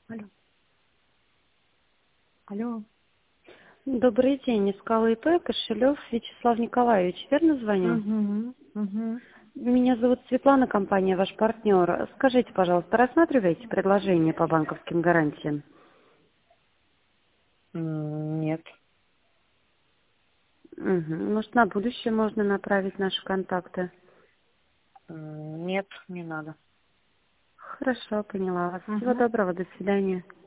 Алло. Алло. Добрый день, искала ИП Кошелев Вячеслав Николаевич. Верно звоню? Угу. Угу. Меня зовут Светлана, компания ваш партнер. Скажите, пожалуйста, рассматриваете предложение по банковским гарантиям? Нет. Угу. Может, на будущее можно направить наши контакты? Нет, не надо. Хорошо, поняла вас. Всего Угу. доброго, до свидания.